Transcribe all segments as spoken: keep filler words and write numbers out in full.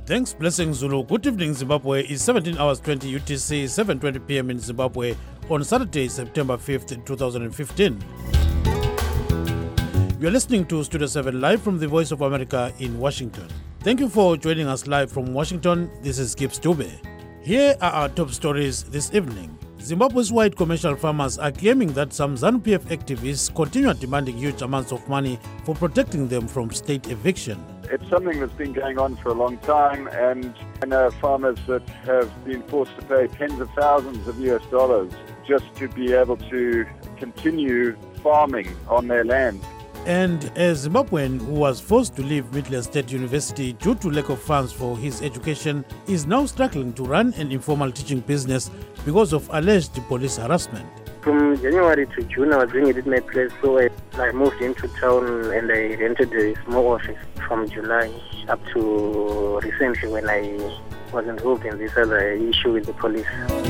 Thanks, Blessing Zulu. Good evening, Zimbabwe. It's seventeen hours twenty U T C, seven twenty p.m. in Zimbabwe on Saturday, September fifth, twenty fifteen. You're listening to Studio seven live from the Voice of America in Washington. Thank you for joining us live from Washington. This is Gibbs Dube. Here are our top stories this evening. Zimbabwe's white commercial farmers are claiming that some ZANU-P F activists continue demanding huge amounts of money for protecting them from state eviction. It's something that's been going on for a long time, and I know farmers that have been forced to pay tens of thousands of U S dollars just to be able to continue farming on their land. And a Zimbabwean who was forced to leave Midland State University due to lack of funds for his education is now struggling to run an informal teaching business because of alleged police harassment. From January to June, I was doing it at my place, so I, I moved into town and I rented a small office from July up to recently when I was involved in this other issue with the police.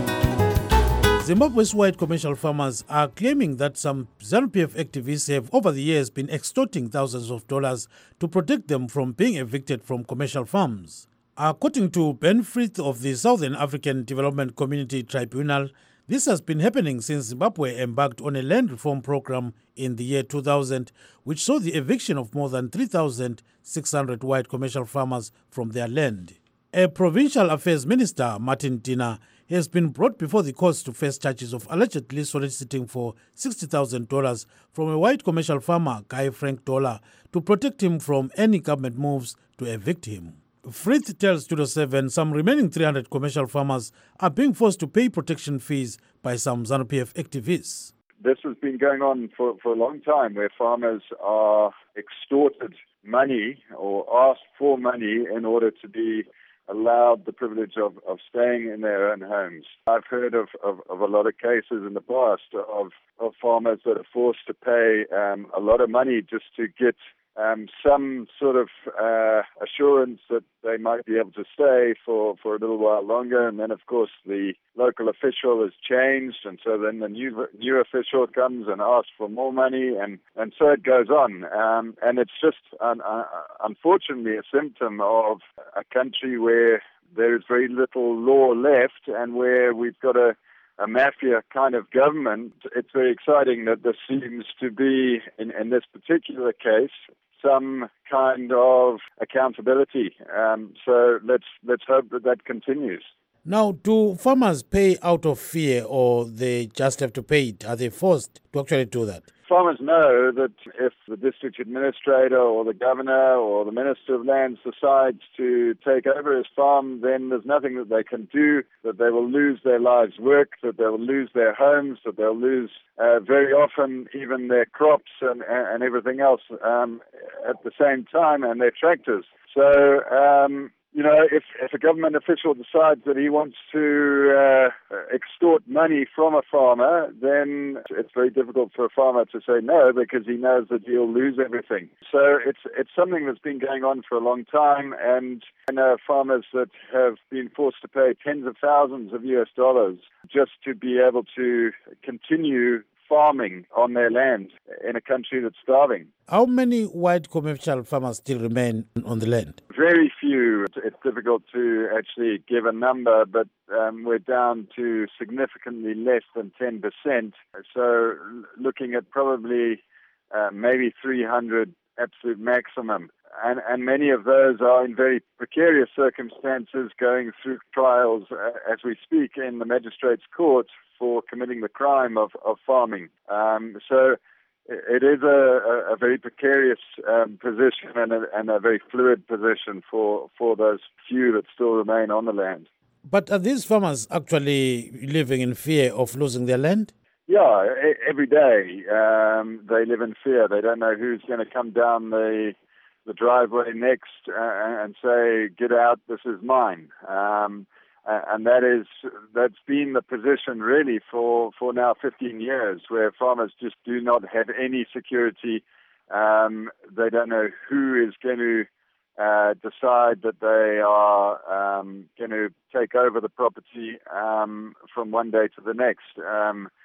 Zimbabwe's white commercial farmers are claiming that some ZANU-P F activists have over the years been extorting thousands of dollars to protect them from being evicted from commercial farms. According to Ben Frith of the Southern African Development Community Tribunal, this has been happening since Zimbabwe embarked on a land reform program in the year two thousand, which saw the eviction of more than three thousand six hundred white commercial farmers from their land. A provincial affairs minister, Martin Dina, has been brought before the courts to face charges of allegedly soliciting for sixty thousand dollars from a white commercial farmer, Guy Frank Dollar, to protect him from any government moves to evict him. Frith tells Studio seven some remaining three hundred commercial farmers are being forced to pay protection fees by some ZANU-P F activists. This has been going on for, for a long time, where farmers are extorted money or asked for money in order to be allowed the privilege of, of staying in their own homes. I've heard of, of, of a lot of cases in the past of, of farmers that are forced to pay um, a lot of money just to get um, some sort of uh, assurance that they might be able to stay for, for a little while longer. And then, of course, the local official has changed, and so then the new new official comes and asks for more money, and, and so it goes on. Um, and it's just, un, uh, unfortunately, a symptom of a country where there is very little law left and where we've got a a mafia kind of government. It's very exciting that there seems to be, in, in this particular case, some kind of accountability. Um, so let's let's hope that that continues. Now, do farmers pay out of fear, or they just have to pay it? Are they forced to actually do that? Farmers know that if the district administrator or the governor or the minister of lands decides to take over his farm, then there's nothing that they can do, that they will lose their lives' work, that they will lose their homes, that they'll lose uh, very often even their crops and, and everything else um, at the same time, and their tractors. So, um, you know, if, if a government official decides that he wants to uh, extort money from a farmer, then it's very difficult for a farmer to say no, because he knows that he'll lose everything. So it's it's something that's been going on for a long time, and I know farmers that have been forced to pay tens of thousands of U S dollars just to be able to continue farming on their land in a country that's starving. How many white commercial farmers still remain on the land? Very few. It's difficult to actually give a number, but um, we're down to significantly less than ten percent. So looking at probably uh, maybe three hundred absolute maximum. And, and many of those are in very precarious circumstances, going through trials uh, as we speak in the magistrate's court for committing the crime of, of farming. Um, so it is a, a very precarious um, position and a, and a very fluid position for, for those few that still remain on the land. But are these farmers actually living in fear of losing their land? Yeah, every day um, they live in fear. They don't know who's going to come down the the driveway next uh, and say, "Get out, this is mine." Um, and that is that's been the position really for, for now fifteen years, where farmers just do not have any security. Um, they don't know who is going to uh, decide that they are um, going to take over the property um, from one day to the next. Um,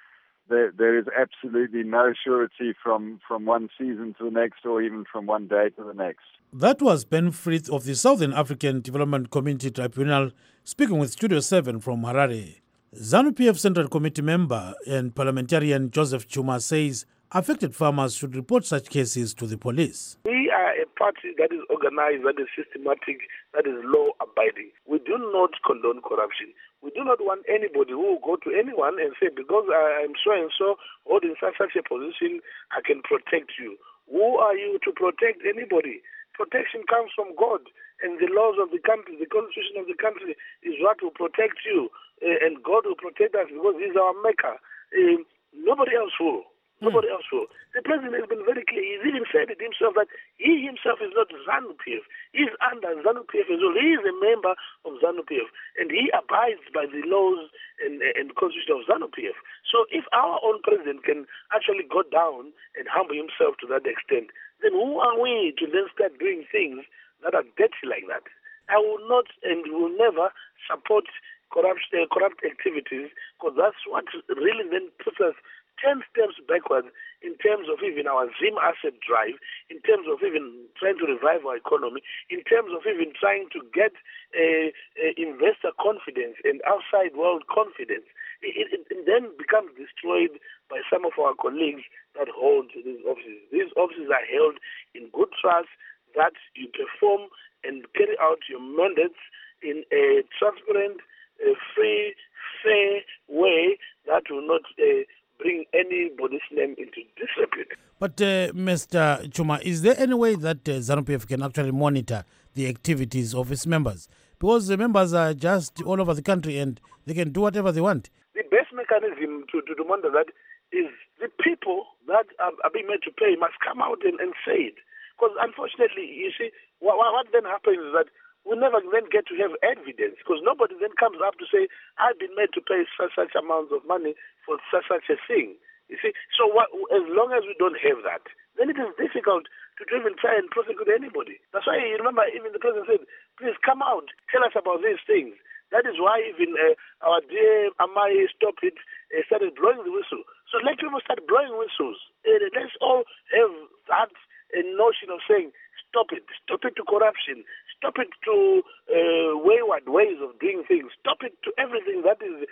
there, there is absolutely no surety from, from one season to the next or even from one day to the next. That was Ben Frith of the Southern African Development Community Tribunal speaking with Studio seven from Harare. ZANU-P F Central Committee member and parliamentarian Joseph Chuma says affected farmers should report such cases to the police. We are a party that is organized, that is systematic, that is law-abiding. We do not condone corruption. We do not want anybody who will go to anyone and say, because I am so and so holding such, such a position, I can protect you. Who are you to protect anybody? Protection comes from God and the laws of the country. The constitution of the country is what will protect you, uh, and God will protect us because He's our maker. Uh, nobody else will. Nobody else will. The president has been very clear. He's even said it himself that he himself is not ZANU-P F. He's under ZANU-P F as well. He is a member of ZANU-P F, and he abides by the laws and, and constitution of ZANU-P F. So if our own president can actually go down and humble himself to that extent, then who are we to then start doing things that are dirty like that? I will not and will never support corrupt, uh, corrupt activities, because that's what really then puts us ten steps backwards in terms of even our Zim asset drive, in terms of even trying to revive our economy, in terms of even trying to get uh, uh, investor confidence and outside world confidence. It, it, it then becomes destroyed by some of our colleagues that hold these offices. These offices are held in good trust that you perform and carry out your mandates in a transparent, uh, free, fair way that will not uh, bring anybody's name into disrepute. But uh, Mister Chuma, is there any way that uh, ZANU-P F can actually monitor the activities of its members? Because the members are just all over the country and they can do whatever they want. The best mechanism to, to, to monitor that is the people that are, are being made to pay must come out and, and say it. Because unfortunately, you see, what, what then happens is that we never then get to have evidence, because nobody then comes up to say, I've been made to pay such such amounts of money for such such a thing. You see, so what, as long as we don't have that, then it is difficult to even try and prosecute anybody. That's why you remember even the president said, please come out, tell us about these things. That is why even uh, our dear Amai Stop It uh, started blowing the whistle. So let people start blowing whistles. Uh, let's all have that uh, notion of saying, stop it, stop it to corruption, stop it to uh, wayward ways of doing things, stop it to everything that is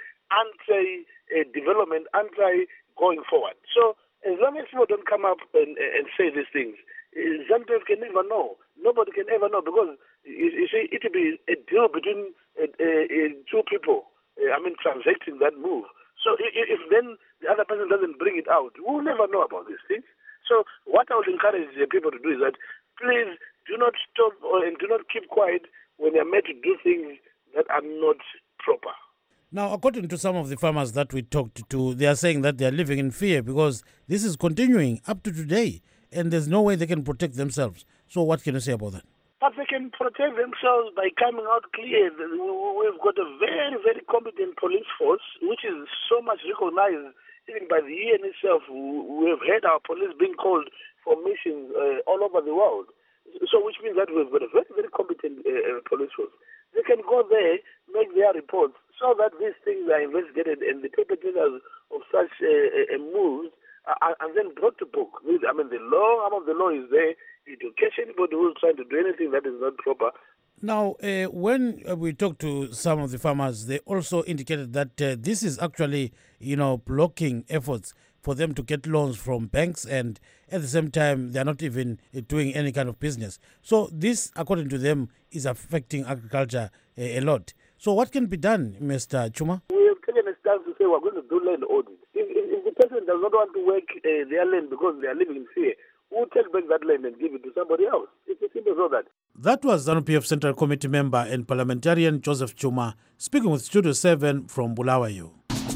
anti-development, uh, anti-going forward. So as long as people don't come up and, and say these things, ZANU-P F can never know. Nobody can ever know, because you, you see, it will be a deal between uh, uh, two people, uh, I mean, transacting that move. So if, if then the other person doesn't bring it out, we'll never know about these things. So what I would encourage people to do is that please do not stop and do not keep quiet when they are made to do things that are not proper. Now, according to some of the farmers that we talked to, they are saying that they are living in fear because this is continuing up to today and there's no way they can protect themselves. So what can you say about that? But they can protect themselves by coming out clear. We've got a very, very competent police force, which is so much recognized even by the E N itself. We've had our police being called for missions uh, all over the world. So which means that we've got a very, very competent uh, police force. They can go there, make their reports, so that these things are investigated and the perpetrators of such uh, uh, moves are, are then brought to book. I mean, the law, arm of the law is there to catch anybody who's trying to do anything that is not proper. Now, uh, when we talked to some of the farmers, they also indicated that uh, this is actually, you know, blocking efforts for them to get loans from banks, and at the same time, they're not even uh, doing any kind of business. So this, according to them, is affecting agriculture uh, a lot. So what can be done, Mister Chuma? We have taken a stance to say we're going to do land audit. If, if, if the person does not want to work uh, their land because they are living in fear, we'll take back that land and give it to somebody else. It's as simple as that. That was ZANU-P F Central Committee member and parliamentarian Joseph Chuma speaking with Studio seven from Bulawayo.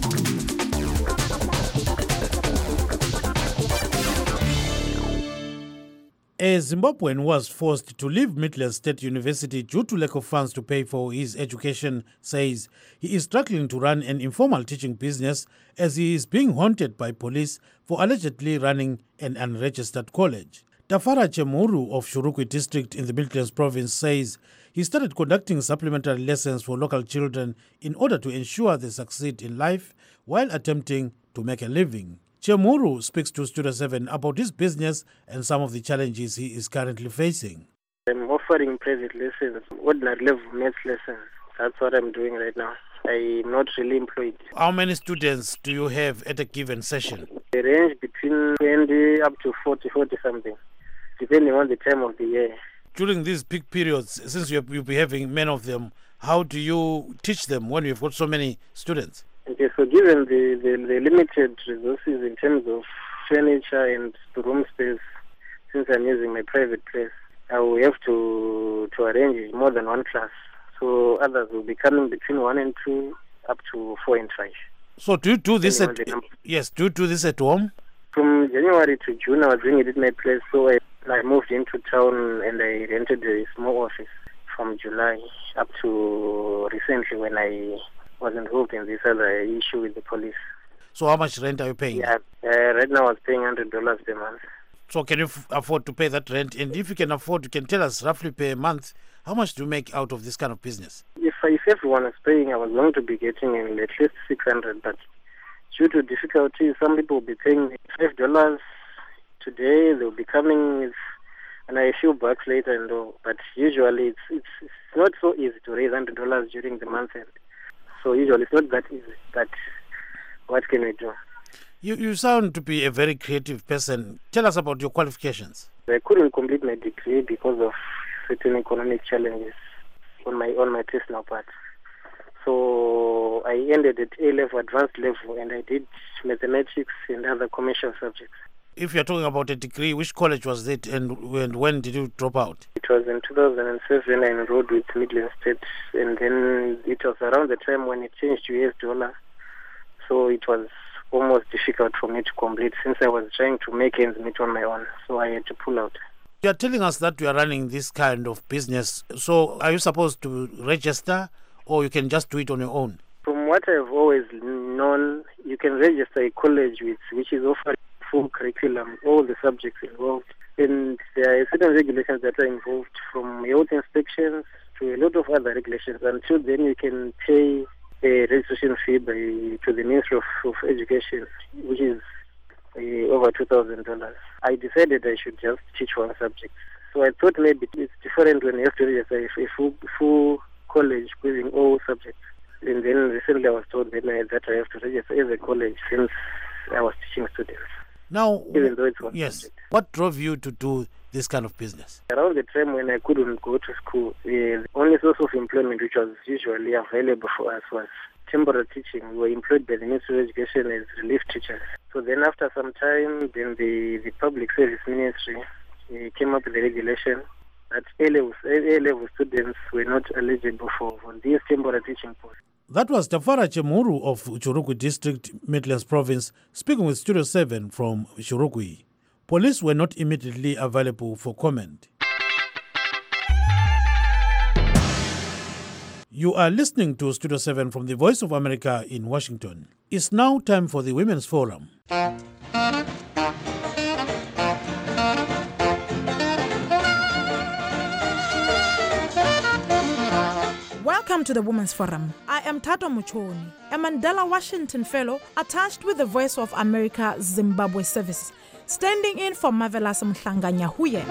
A Zimbabwean was forced to leave Midlands State University due to lack of funds to pay for his education says he is struggling to run an informal teaching business as he is being haunted by police for allegedly running an unregistered college. Tafara Chemuru of Shurukwi district in the Midlands province says he started conducting supplementary lessons for local children in order to ensure they succeed in life while attempting to make a living. Chemuru speaks to Studio seven about his business and some of the challenges he is currently facing. I'm offering private lessons, ordinary level maths lessons. That's what I'm doing right now. I'm not really employed. How many students do you have at a given session? They range between twenty up to forty, forty something, depending on the time of the year. During these peak periods, since you'll be having many of them, how do you teach them when you've got so many students? Okay, so given the, the, the limited resources in terms of furniture and room space, since I'm using my private place, I will have to, to arrange more than one class. So others will be coming between one and two, up to four and five. So do you do this at yes? Do you do this at home? From January to June, I was doing it at my place. So I, I moved into town and I rented a small office from July up to recently when I was involved in this other issue with the police. So how much rent are you paying? Yeah, uh, right now I was paying one hundred dollars per month. So can you f- afford to pay that rent? And if you can afford, you can tell us roughly per month, how much do you make out of this kind of business? If, if everyone is paying, I was going to be getting in at least six hundred dollars, but due to difficulties, some people will be paying five dollars today, they'll be coming with and a few bucks later and all. But usually it's, it's, it's not so easy to raise one hundred dollars during the month end. So usually it's not that easy, but what can we do? You you sound to be a very creative person. Tell us about your qualifications. I couldn't complete my degree because of certain economic challenges on my on my personal part. So I ended at A-level, advanced level, and I did mathematics and other commercial subjects. If you're talking about a degree, which college was it and when, when did you drop out? It was in two thousand seven. I enrolled with Midland State, and then it was around the time when it changed to U S dollar. So it was almost difficult for me to complete since I was trying to make ends meet on my own. So I had to pull out. You are telling us that you are running this kind of business. So are you supposed to register or you can just do it on your own? From what I've always known, you can register a college with, which is offering full curriculum, all the subjects involved. And there are certain regulations that are involved, from health inspections to a lot of other regulations. Until then, you can pay a registration fee by, to the Ministry of, of Education, which is uh, over two thousand dollars. I decided I should just teach one subject. So I thought maybe it's different when you have to register a full, full college giving all subjects. And then recently I was told that I, that I have to register as a college since I was teaching students. Now, even though it's one yes, subject. What drove you to do this kind of business? Around the time when I couldn't go to school, the only source of employment which was usually available for us was temporary teaching. We were employed by the Ministry of Education as relief teachers. So then after some time, then the, the Public Service Ministry uh, came up with a regulation that A-level, A-level students were not eligible for, for these temporary teaching posts. That was Tafara Chemuru of Churukwi District, Midlands Province, speaking with Studio seven from Churukwi. Police were not immediately available for comment. You are listening to Studio seven from the Voice of America in Washington. It's now time for the Women's Forum. Welcome to the Women's Forum. I am Tato Muchoni, a Mandela Washington Fellow attached with the Voice of America Zimbabwe Service, standing in for Marvelous Mhlanga-Nyahuye.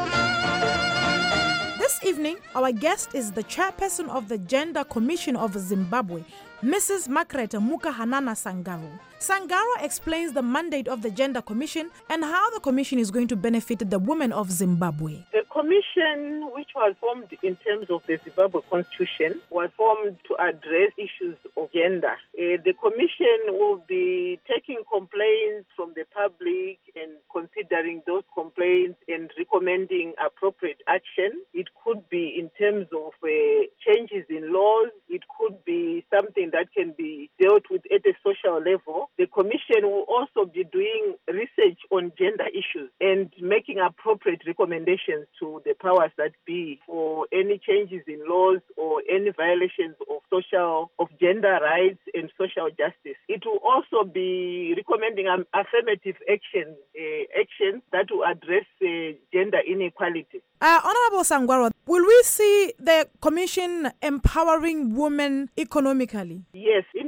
This evening, our guest is the chairperson of the Gender Commission of Zimbabwe, Missus Margaret Mukahanana Sangaro. Sangaro explains the mandate of the Gender Commission and how the commission is going to benefit the women of Zimbabwe. The commission, which was formed in terms of the Zimbabwe Constitution, was formed to address issues of gender. Uh, the commission will be taking complaints from the public and considering those complaints and recommending appropriate action. It could be in terms of uh, changes in laws. It could be something that can be dealt with at a social level. The commission will also be doing research on gender issues and making appropriate recommendations to the powers that be for any changes in laws or any violations of social, of gender rights and social justice. It will also be recommending um, affirmative action, uh, actions that will address uh, gender inequality. Uh, Honorable Sangaro, will we see the commission empowering women economically? Yes. In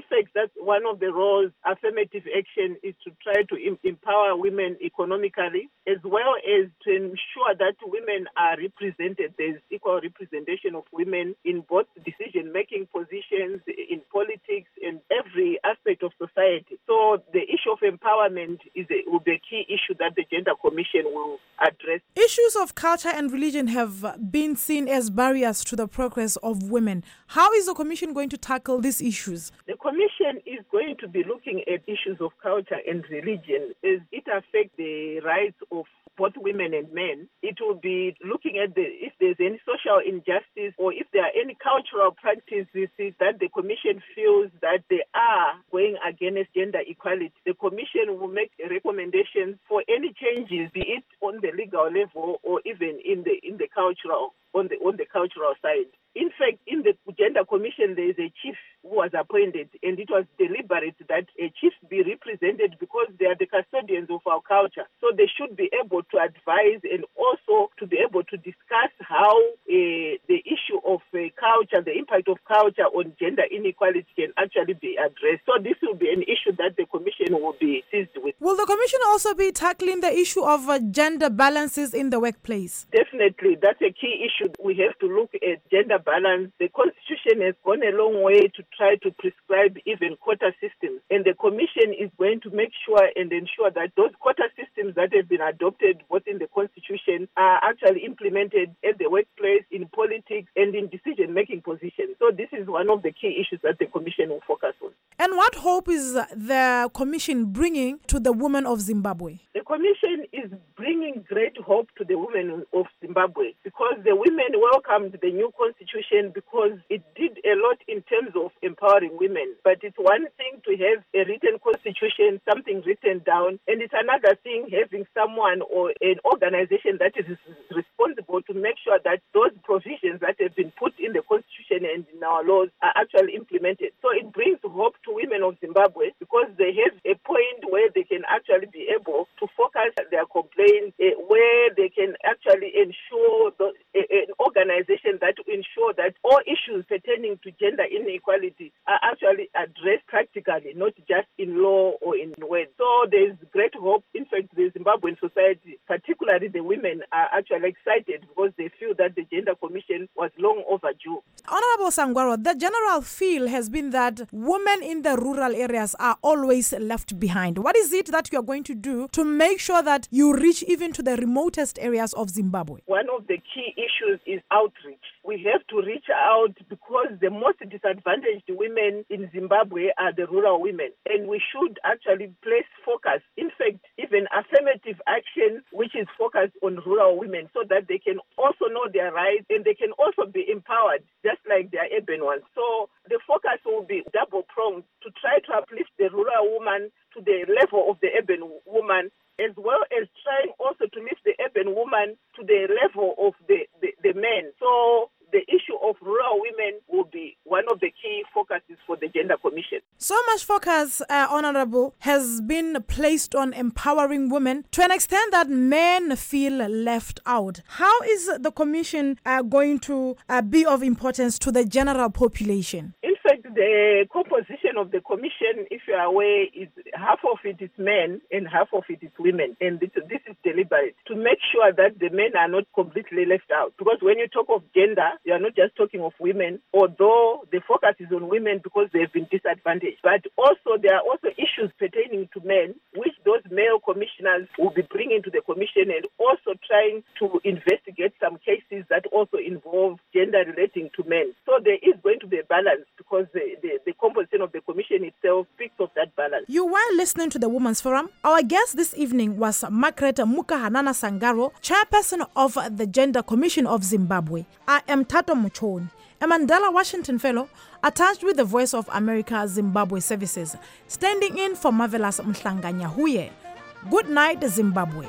fact, that's one of the roles affirmative action is to try to em- empower women economically, as well as to ensure that women are represented. There's equal representation of women in both decision-making positions, in politics, in every aspect of society. So the issue of empowerment is a, will be a key issue that the Gender Commission will address. Issues of culture and religion have been seen as barriers to the progress of women. How is the Commission going to tackle these issues? The Commission is going to be looking at issues of culture and religion as it affects the rights of both women and men. It will be looking at the, if there's any social injustice or if there are any cultural practices that the Commission feels that they are going against gender equality. The Commission will make recommendations for any changes, be it on the legal level or even in the in the cultural on the on the cultural side. In fact, in the Gender Commission, there is a chief who was appointed, and it was deliberate that a chief be represented because they are the custodians of our culture. So they should be able to advise and also to be able to discuss how uh, the issue of uh, culture, the impact of culture on gender inequality can actually be addressed. So this will be an issue that the Commission will be seized with. Will the Commission also be tackling the issue of uh, gender balances in the workplace? Definitely. That's a key issue. We have to look at gender balance. The Constitution has gone a long way to try to prescribe even quota systems. And the Commission is going to make sure and ensure that those quota systems that have been adopted both in the Constitution are actually implemented at the workplace, in politics, and in decision-making positions. So this is one of the key issues that the Commission will focus on. And what hope is the Commission bringing to the women of Zimbabwe? The Commission is bringing great hope to the women of Zimbabwe because the women welcomed the new constitution because it did a lot in terms of empowering women. But it's one thing to have a written constitution, something written down, and it's another thing having someone or an organization that is responsible to make sure that those provisions that have been put in the constitution and in our laws are actually implemented. So it brings hope to women of Zimbabwe because they have a point where they can actually be able to focus their complaints, uh, where they can actually ensure the, uh, an organization that will ensure that all issues pertaining to gender inequality are actually addressed practically, not just in law or in words. So there's great hope. In fact, the Zimbabwean society, particularly the women, are actually excited because they feel that the Gender Commission was long overdue. Honorable Sangwaro, the general feel has been that women in the rural areas are always left behind. What is it that you are going to do to make sure that you reach even to the remotest areas of Zimbabwe? One of the key issues is outreach. We have to reach out because the most disadvantaged women in Zimbabwe are the rural women. And we should actually place focus. In fact, even affirmative action, which is focused on rural women so that they can also know their rights and they can also be empowered, just like their urban ones. So the focus will be double-pronged to try to uplift the rural woman to the level of the urban woman, as well as trying also to lift the urban woman to the level of the, the, the men. So the issue of rural women will be one of the key focuses for the Gender Commission. So much focus, uh, Honorable, has been placed on empowering women to an extent that men feel left out. How is the Commission uh, going to uh, be of importance to the general population? In fact, the composition of the Commission, if you are aware, is half of it is men and half of it is women. And this, this is deliberate to make sure that the men are not completely left out. Because when you talk of gender, you are not just talking of women, although the focus is on women because they've been disadvantaged. But also there are also issues pertaining to men, which those male commissioners will be bringing to the Commission and also trying to investigate some cases that also involve gender relating to men. So there is going to be a balance because the, the, the composition of the Commission itself speaks of that balance. You were listening to the Women's Forum. Our guest this evening was Margaret Mukahanana Sangaro, chairperson of the Gender Commission of Zimbabwe. I am Tato Muchoni, a Mandela Washington Fellow attached with the Voice of America Zimbabwe Services, standing in for Marvelous Mhlanganya Huye. Good night, Zimbabwe.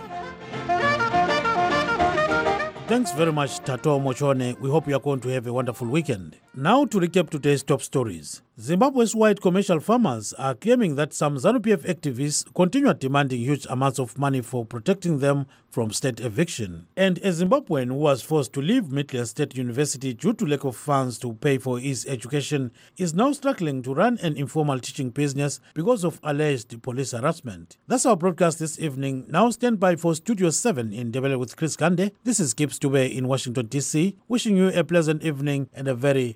Thanks very much, Tato Mochone. We hope you are going to have a wonderful weekend. Now to recap today's top stories. Zimbabwe's white commercial farmers are claiming that some ZANU-P F activists continue demanding huge amounts of money for protecting them from state eviction. And a Zimbabwean who was forced to leave Midland State University due to lack of funds to pay for his education is now struggling to run an informal teaching business because of alleged police harassment. That's our broadcast this evening. Now stand by for Studio seven in Ndebele with Chris Gande. This is Gibbs Dube in Washington, D C, wishing you a pleasant evening and a very